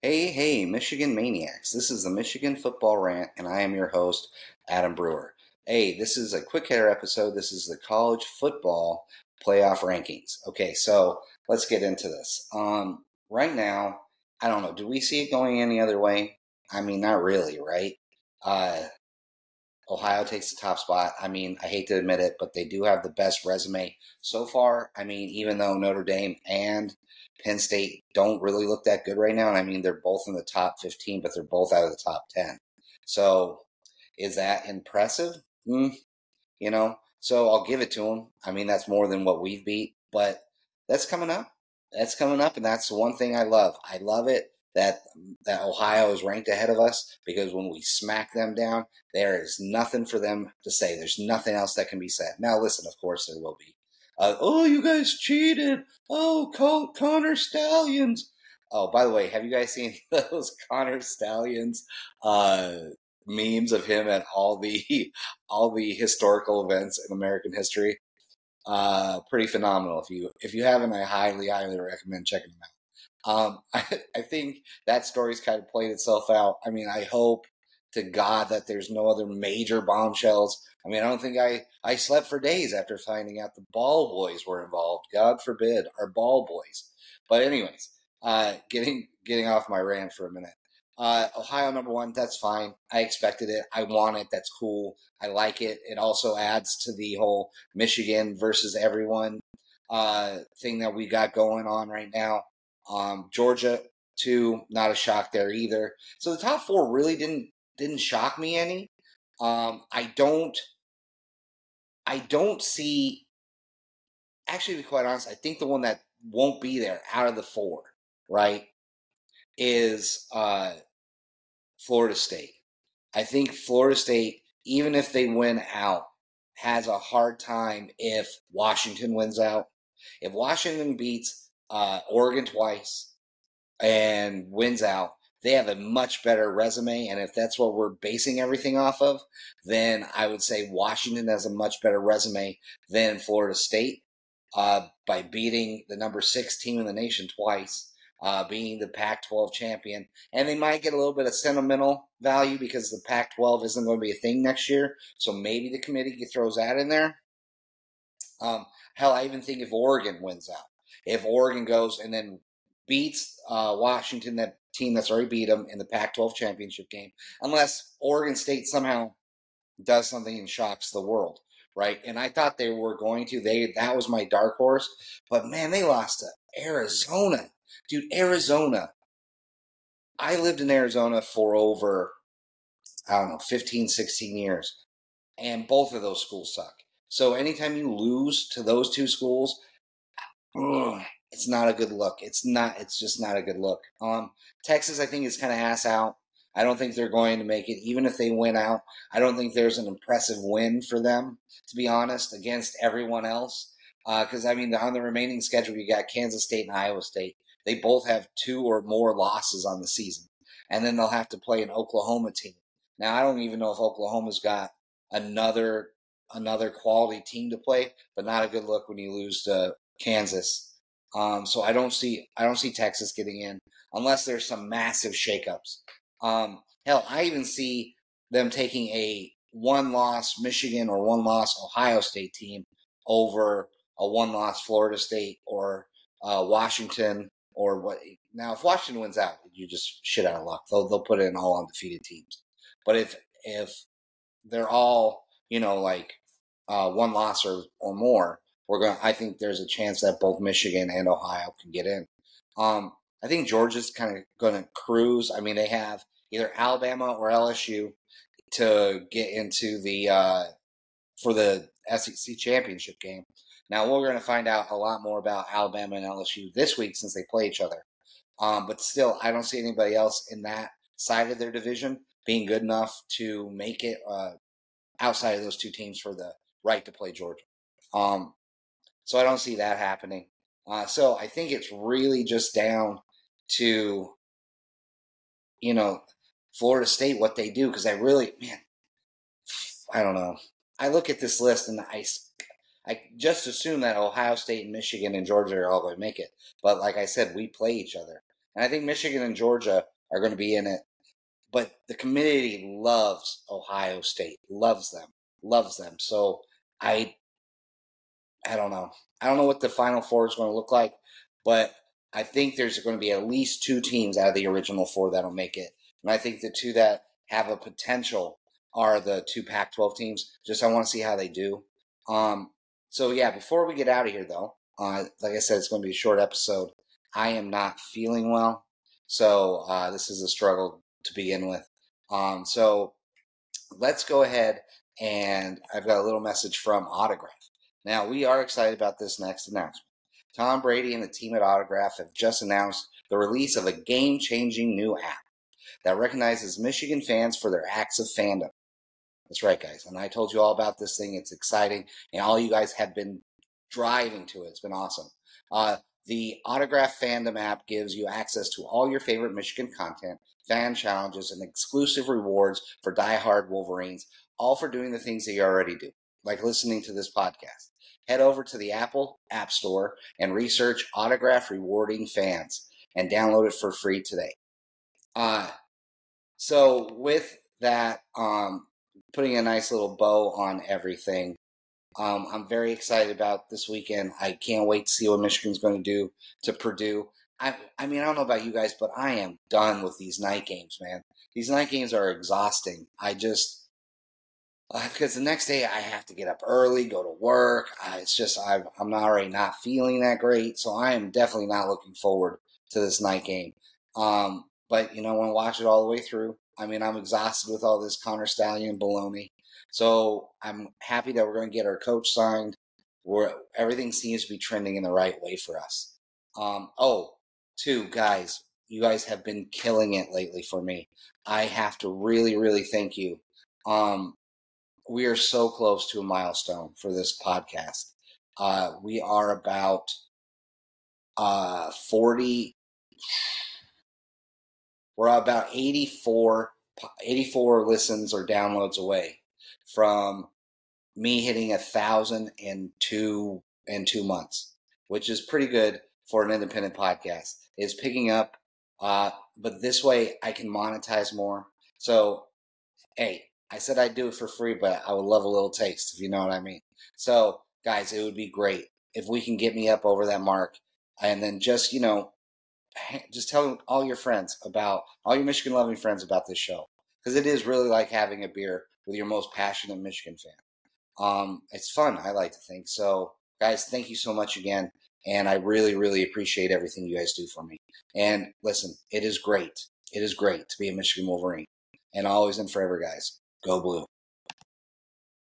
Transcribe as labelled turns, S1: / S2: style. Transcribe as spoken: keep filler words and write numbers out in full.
S1: Hey, hey, Michigan Maniacs. This is the Michigan Football Rant, and I am your host, Adam Brewer. Hey, this is a quick hitter episode. This is the college football playoff rankings. Okay, so let's get into this. Um, right now, I don't know. Do we see it going any other way? I mean, not really, right? Uh, Ohio takes the top spot. I mean, I hate to admit it, but they do have the best resume so far. I mean, even though Notre Dame and Penn State don't really look that good right now, and I mean, they're both in the top fifteen, but they're both out of the top ten. So, is that impressive? Mm, you know, so I'll give it to them. I mean, that's more than what we've beat, but that's coming up. That's coming up, and that's the one thing I love. I love it that that Ohio is ranked ahead of us because when we smack them down, there is nothing for them to say. There's nothing else that can be said. Now, listen, of course there will be. Uh, oh, you guys cheated. Oh, Con- Connor Stallions. Oh, by the way, have you guys seen those Connor Stallions uh, memes of him at all the all the historical events in American history? Uh, pretty phenomenal. If you if you haven't, I highly highly recommend checking them out. Um, I, I think that story's kind of played itself out. I mean, I hope to God that there's no other major bombshells. I mean, I don't think I, I slept for days after finding out the ball boys were involved. God forbid, our ball boys. But anyways, uh, getting getting off my rant for a minute. Uh, Ohio number one, that's fine. I expected it. I want it. That's cool. I like it. It also adds to the whole Michigan versus everyone uh, thing that we got going on right now. Um, Georgia, two, not a shock there either. So the top four really didn't didn't shock me any. Um, I don't I don't see. Actually, to be quite honest, I think the one that won't be there out of the four, right, is uh, Florida State. I think Florida State, even if they win out, has a hard time if Washington wins out. If Washington beats uh, Oregon twice and wins out, they have a much better resume. And if that's what we're basing everything off of, then I would say Washington has a much better resume than Florida State uh, by beating the number six team in the nation twice, uh, being the Pac twelve champion. And they might get a little bit of sentimental value because the Pac twelve isn't going to be a thing next year. So maybe the committee throws that in there. Um, hell, I even think if Oregon wins out, if Oregon goes and then beats uh, Washington, that team that's already beat them in the Pac twelve championship game, unless Oregon State somehow does something and shocks the world, right? And I thought they were going to. They that was my dark horse, but man, they lost to Arizona, dude. Arizona. I lived in Arizona for over I don't know fifteen, sixteen years, and both of those schools suck. So anytime you lose to those two schools, ugh, it's not a good look. It's not. It's just not a good look. Um, Texas, I think, is kind of ass out. I don't think they're going to make it, even if they win out. I don't think there's an impressive win for them, to be honest, against everyone else. Because uh, I mean, on the remaining schedule, you got Kansas State and Iowa State. They both have two or more losses on the season, and then they'll have to play an Oklahoma team. Now, I don't even know if Oklahoma's got another another quality team to play, but not a good look when you lose to Kansas. Um, so I don't see I don't see Texas getting in unless there's some massive shakeups. Um, hell, I even see them taking a one-loss Michigan or one-loss Ohio State team over a one-loss Florida State or uh, Washington or what. Now, if Washington wins out, you just shit out of luck. They'll they'll put it in all undefeated teams. But if if they're all you know like uh, one loss or, or more, we're going. I think there's a chance that both Michigan and Ohio can get in. Um, I think Georgia's kind of going to cruise. I mean, they have either Alabama or L S U to get into the uh, for the S E C championship game. Now we're going to find out a lot more about Alabama and L S U this week since they play each other. Um, but still, I don't see anybody else in that side of their division being good enough to make it uh, outside of those two teams for the right to play Georgia. Um, so I don't see that happening. Uh, so I think it's really just down to, you know, Florida State, what they do. Because I really, man, I don't know. I look at this list and I, I just assume that Ohio State and Michigan and Georgia are all going to make it. But like I said, we play each other. And I think Michigan and Georgia are going to be in it. But the community loves Ohio State, loves them, loves them. So I, I don't know. I don't know what the Final Four is going to look like, but I think there's going to be at least two teams out of the original four that'll make it. And I think the two that have a potential are the two Pac twelve teams. Just I want to see how they do. Um, so, yeah, before we get out of here, though, uh, like I said, it's going to be a short episode. I am not feeling well, so uh, this is a struggle to begin with. Um, so let's go ahead, and I've got a little message from Autograph. Now, we are excited about this next announcement. Tom Brady and the team at Autograph have just announced the release of a game-changing new app that recognizes Michigan fans for their acts of fandom. That's right, guys. And I told you all about this thing. It's exciting, and all you guys have been driving to it. It's been awesome. Uh, the Autograph Fandom app gives you access to all your favorite Michigan content, fan challenges, and exclusive rewards for diehard Wolverines, all for doing the things that you already do, like listening to this podcast. Head over to the Apple App Store and research Autograph Rewarding Fans and download it for free today. Uh, so with that, um, putting a nice little bow on everything, um, I'm very excited about this weekend. I can't wait to see what Michigan's going to do to Purdue. I, I mean, I don't know about you guys, but I am done with these night games, man. These night games are exhausting. I just, uh, because the next day I have to get up early, go to work. Uh, it's just, I, I'm already not feeling that great. So I am definitely not looking forward to this night game. Um, but, you know, I want to watch it all the way through. I mean, I'm exhausted with all this Connor Stallion baloney. So I'm happy that we're going to get our coach signed. Where everything seems to be trending in the right way for us. Um, oh, two guys, you guys have been killing it lately for me. I have to really, really thank you. Um, we are so close to a milestone for this podcast. Uh, we are about uh, forty. We're about eighty-four, eighty-four listens or downloads away from me hitting a thousand in two in two months, which is pretty good for an independent podcast. It's picking up, uh, but this way I can monetize more. So, hey, I said I'd do it for free, but I would love a little taste, if you know what I mean. So, guys, it would be great if we can get me up over that mark, and then just you know, just tell all your friends about all your Michigan loving friends about this show, because it is really like having a beer with your most passionate Michigan fan. Um, it's fun, I like to think. So, guys, thank you so much again. And I really, really appreciate everything you guys do for me. And listen, it is great. It is great to be a Michigan Wolverine. And always and forever, guys, go blue.